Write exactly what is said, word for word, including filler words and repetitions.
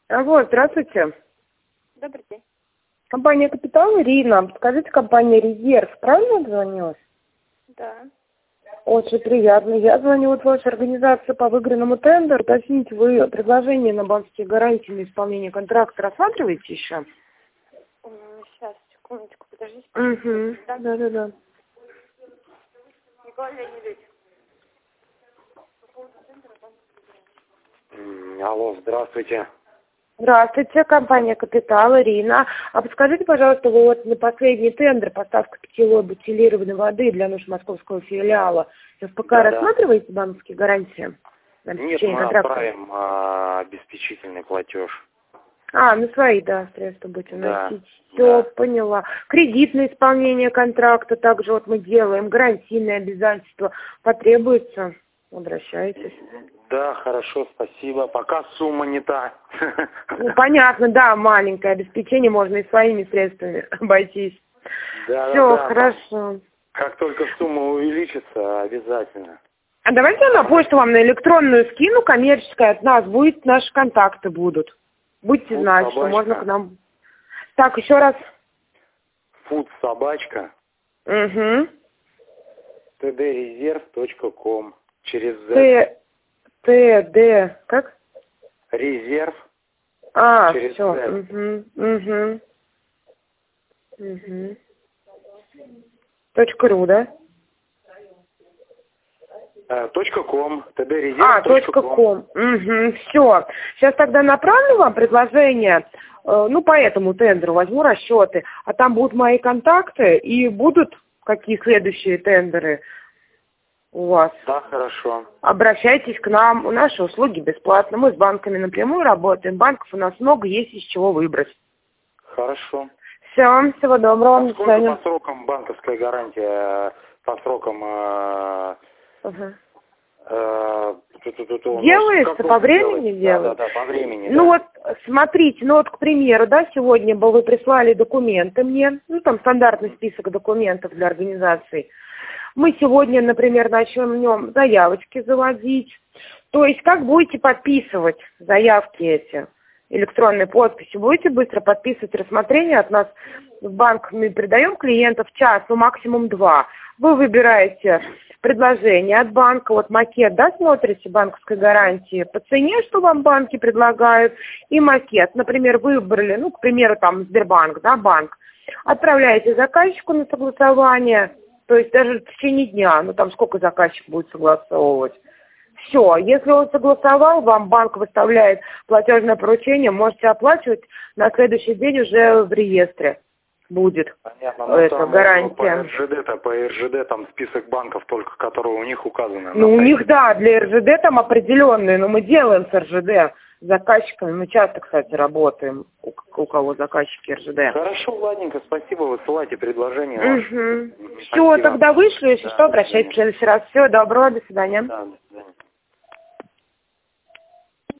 Алло, здравствуйте. Добрый день. Компания «Капитал», Ирина. Скажите, компания «Резерв» правильно дозвонилась? Да. Очень приятно. Я звоню от вашей организации по выигранному тендеру. Уточните, вы предложение на банковские гарантии на исполнение контракта рассматриваете еще? Сейчас, секундочку, подождите. Угу. Да, да, да. Николай Леонидович. Алло, здравствуйте. Здравствуйте, компания «Капитал», Ирина. А подскажите, пожалуйста, вы вот на последний тендер поставка питьевой бутилированной воды для нашего московского филиала ФПК Да, рассматриваете банковские гарантии? На Нет, обеспечение мы контракта? отправим а, обеспечительный платеж. А, на свои, да, средства будете Да, носить. Все, да. поняла. Кредитное исполнение контракта также вот мы делаем, гарантийные обязательства. Потребуется, обращайтесь. Да, хорошо, спасибо. Пока сумма не та. Ну, понятно, да, маленькое обеспечение, можно и своими средствами обойтись. Да, Все, да, да. хорошо. Как только сумма увеличится, обязательно. А давайте я на почту вам на электронную скину, коммерческая от нас будет, наши контакты будут. Будьте Фуд знать, что собачка. можно к нам. Так, еще раз. Фуд собачка. Угу. тэ дэ резерв точка ком. Через Z. Т, Т, Д, как? Резерв. А, Через все. Z. Угу, угу. Угу. Точка ру, да? Э, точка ком. тэ дэ резерв А, точка точка ком. Угу, все. Сейчас тогда направлю вам предложение, э, ну, по этому тендеру возьму расчеты, а там будут мои контакты и будут какие следующие тендеры у вас. Да, хорошо. Обращайтесь к нам, наши услуги бесплатно, мы с банками напрямую работаем, банков у нас много, есть из чего выбрать. Хорошо. Все, всего доброго, А до сколько свидания. по срокам банковская гарантия, по срокам э, Ага. э, ту-ту-ту-ту, Делается, ну, как по вы времени делаете? делается? Да, да, да, по времени, Ну да. вот, смотрите, ну вот, к примеру, да, сегодня бы вы прислали документы мне, ну там стандартный список документов для организации. Мы сегодня, например, начнем заявочки заводить. То есть как будете подписывать заявки эти, электронной подписью, будете быстро подписывать рассмотрение от нас в банк, мы передаем клиентов час, ну максимум два. Вы выбираете предложение от банка, вот макет, да, смотрите, банковской гарантии, по цене, что вам банки предлагают, и макет. Например, выбрали, ну, к примеру, там, Сбербанк, да, банк. Отправляете заказчику на согласование, то есть даже в течение дня, ну, там сколько заказчик будет согласовывать. Все, если он согласовал, вам банк выставляет платежное поручение, можете оплачивать, на следующий день уже в реестре будет. Понятно, ну, Это там, гарантия. По эр жэ дэ, по эр жэ дэ там список банков, только которые у них указаны. Ну, у на них, сайте. да, для эр жэ дэ там определенные, но мы делаем с эр жэ дэ с заказчиками. Мы часто, кстати, работаем, у, у кого заказчики эр жэ дэ. Хорошо, ладненько, спасибо, высылайте предложение. Угу. Все, тогда вышлю, если Да, что, обращайтесь в следующий раз. Всего доброго, до свидания. Да.